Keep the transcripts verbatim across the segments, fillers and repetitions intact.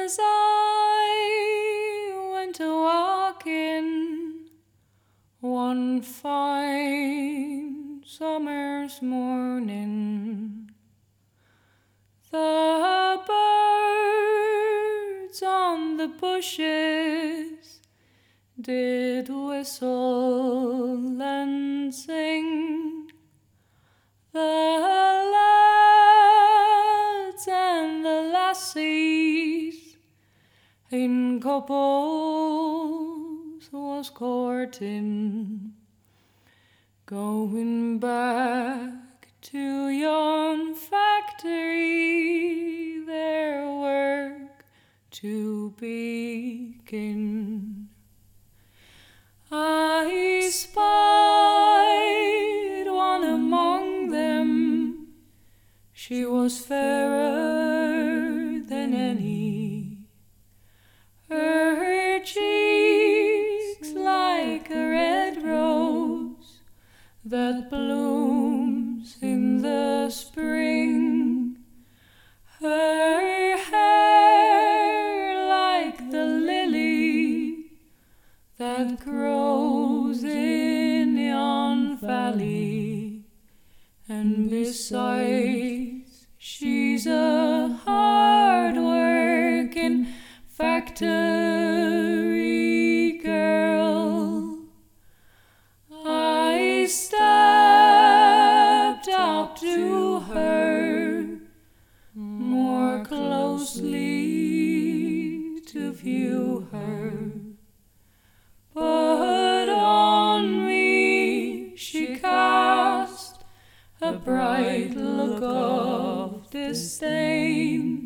as I went a walking one fine summer's morning, the birds on the bushes did whistle and sing. The lads and the lassies in couples was courting, going back to yon factory, their work to begin. I spied one among them, she was fairer than any, her cheeks like a red rose that blooms in the spring, her hair like the lily that grows in yon valley, and besides she's a hard-working factory girl. I stepped up to her more closely to view her, but on me she cast a bright look of disdain.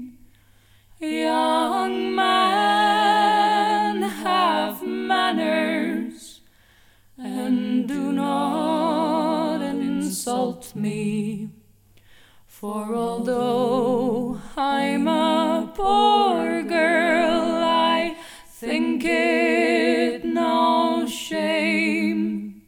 Young man, have manners, and do not insult me, for although I'm a poor girl, I think it no shame.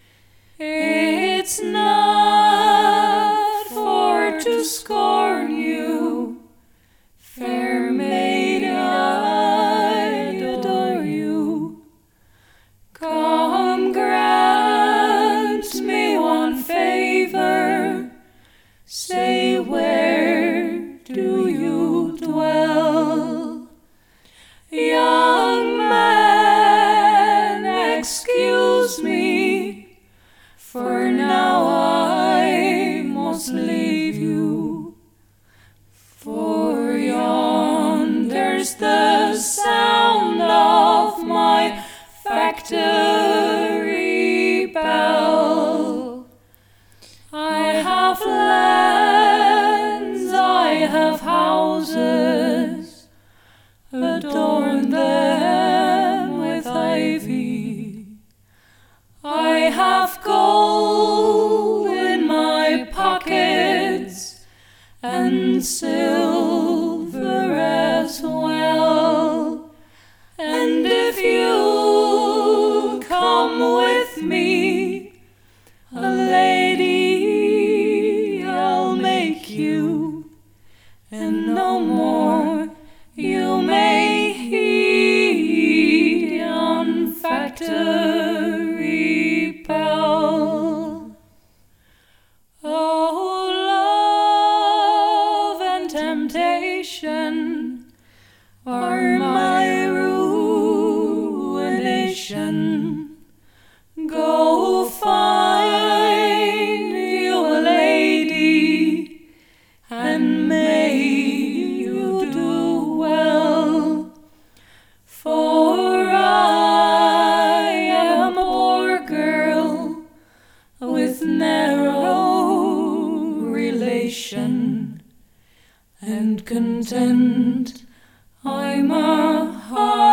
It's not for to scorn you, fair maid, I adore you. Come, grant me one favor, say where do you dwell? Young man, excuse me, for now I must leave you, for yonder's the sound of my factory bell. I have lands, I have houses, adorn them with ivy. I have gold in my pockets and silver as well, and if you come with me, a lady I'll make you, and no more you may heed yon factory bell. Oh, love and temptation are my ruination. Go find you a lady, and may you do well, for I am a poor girl with narrow relation, and content I'm a